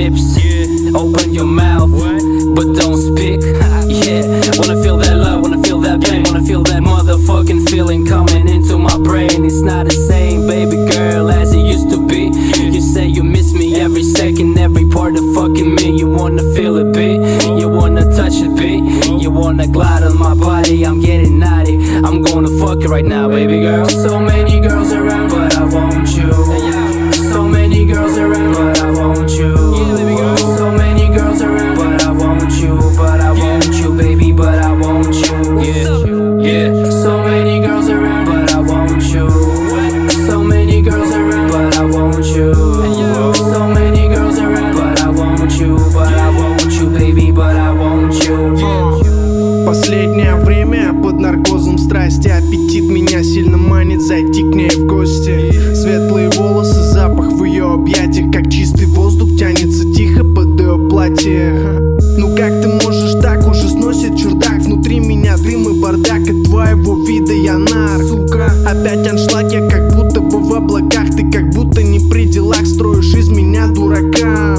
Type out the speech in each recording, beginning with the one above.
lips, open your mouth, but don't speak. Yeah, wanna feel that love, wanna feel that pain, wanna feel that motherfucking feeling coming into my brain. It's not the same, baby girl, as it used to be. You say you miss me every second, every part of fucking me. You wanna feel it, B, you wanna touch it, B, you wanna glide on my body. I'm getting naughty, I'm gonna fuck it right now, baby girl. So many girls around, but I want you. So many girls around, but I want you. So many girls around, but I want you. But I want you, baby, but I want you. Yeah. So many girls around, but I want you. So many girls around, but I want you. So many girls around, but I want you. But I want you, baby, but I want you. Последнее время под наркозом страсти аппетит меня сильно манит зайти к ней в гости. Светлые волосы, запах в ее объятиях, как чистый воздух тянется тихо под ее платье. Ну как ты можешь так, уже сносит чердак. Внутри меня дым и бардак, от твоего вида я нар. Сука, опять аншлаг, я как будто бы в облаках. Ты как будто не при делах, строишь из меня дурака.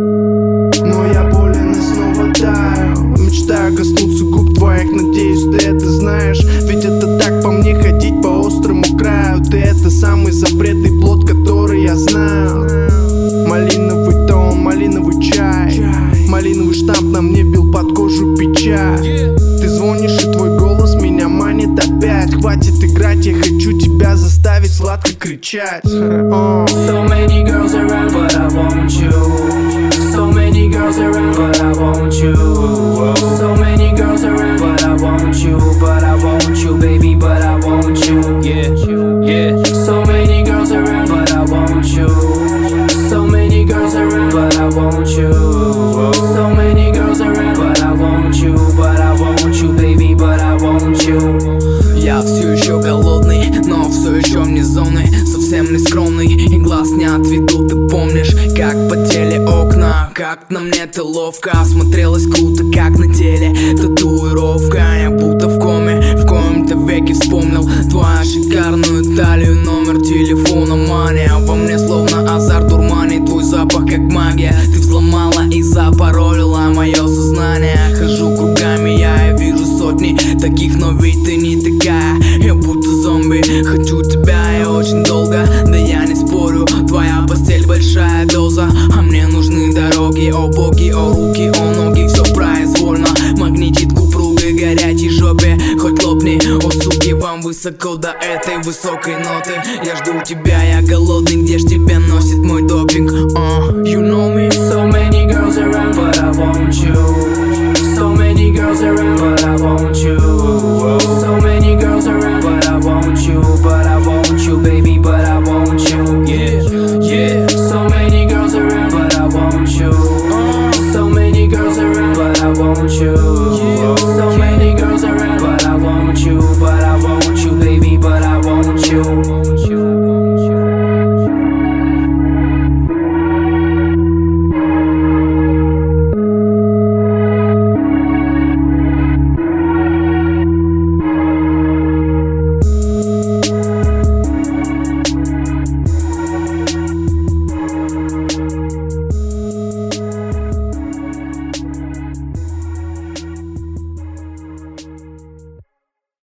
Но я болен и снова таю. Мечтаю коснуться губ твоих, надеюсь, ты это знаешь. Ведь это так по мне ходить по острому краю. Ты это самый запретный плод, который я знаю. Малиновый тон, малиновый чай, малиновый штамп на мне вбил под кожу печаль. Ты звонишь, и твой голос меня манит опять. Хватит играть, я хочу тебя заставить сладко кричать. So many girls around, but I want you. So many girls around, but I want you. So many girls around, but I want you. But I want you, baby, but I want you. Yeah. So many girls around, but I want you. So many girls around, but I want you. So many girls around, but I want you. But I want you, baby, but I want you. Я все еще голодный, но все еще вне зоны. Совсем не скромный, и глаз не отведу. Ты помнишь, как потели окна, как на мне ты ловко смотрелась круто, как на теле татуировка. Я будто в коме, в коем-то веке вспомнил твою шикарную талию, номер телефона, мания. Во мне словно азарт дурманит, твой запах как магия. Ты взломала и запаролила мое сознание. Хожу кругами, я вижу сотни таких, но ведь ты не такая. Я будто зомби, хочу тебя и очень долго. Да я не спорю, твоя постель большая доза. А мне нужны дороги, о боги, о руки, о ноги. Все произвольно, магнитит к упругой горячей жопе. Хоть лопни, о суки, вам высоко до этой высокой ноты. Я жду тебя, я голодный, где ж тебя носит мой допинг?